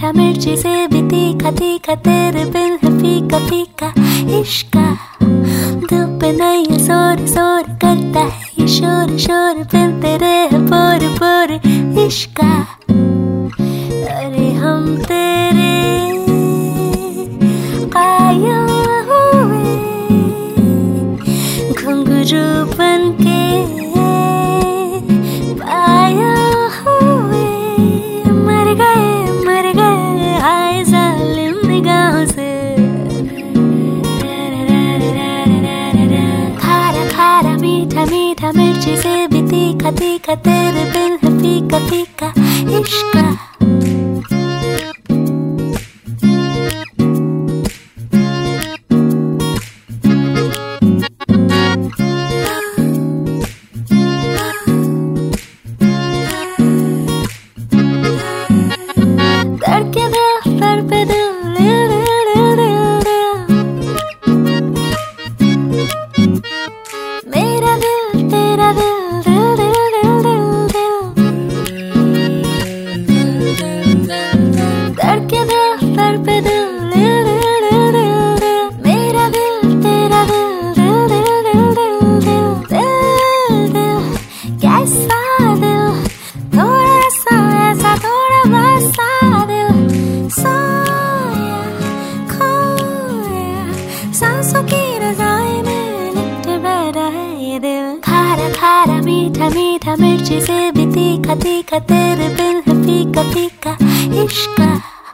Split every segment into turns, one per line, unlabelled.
मीठा मिर्ची से भी तीखा तीखा, तेरे बिन है फीका फीका इश्का। दिल पे नहीं शोर शोर करता है ये शोर शोर, बिन तेरे है पोर पोर इश्का। अरे हम तेरे कायल हुए, घुंघरू बन के मीठा मिर्ची से भी तीखा तीखा, तेरे बिन है फीका फीका इश्का। धड़के दिल सर पे दिल, मेरा दिल तेरा दिल, दिल दिल दिल दिल दिल। धड़के दिल सर पे दिल, मेरा दिल तेरा दिल, दिल दिल दिल दिल दिल दिल। कैसा दिल, थोड़ा सा ऐसा थोड़ा वैसा दिल, सोया खोया सांसों की रज़ाई में लिपटे बैठा है ये दिल। खारा खारा मीठा मीठा मिर्ची से भी तीखा तीखा, तेरे बिन है फीका फीका इश्का।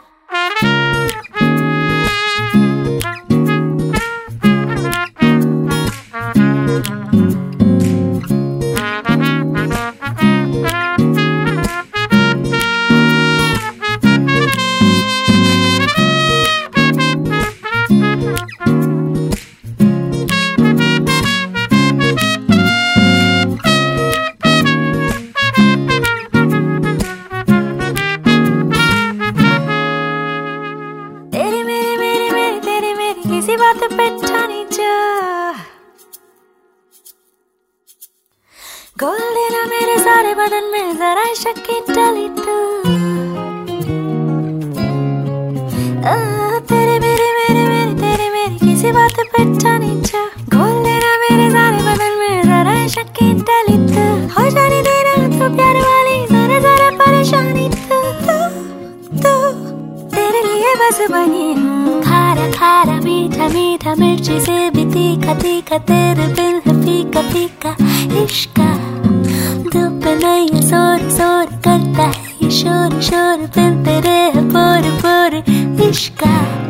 किसी बात पे ठानी जा, गोल देना मेरे सारे बदन में जरा शक की डली तू। तेरे मेरे मेरे मेरे तेरे मेरे किसी बात पे ठानी जा, गोल देना मेरे सारे बदन में जरा शक की डली तू। हो जाने देना तो प्यार वाली जरा जरा परेशानी तू तू तेरे लिए बस बनी हूँ। खारा खारा मीठा मीठा मिर्ची से भी तीखा तीखा, तेरे बिन है फीका फीका इश्का। दिल पे नहीं शोर शोर करता है ये शोर शोर, बिन तेरे है पोर पोर इश्का।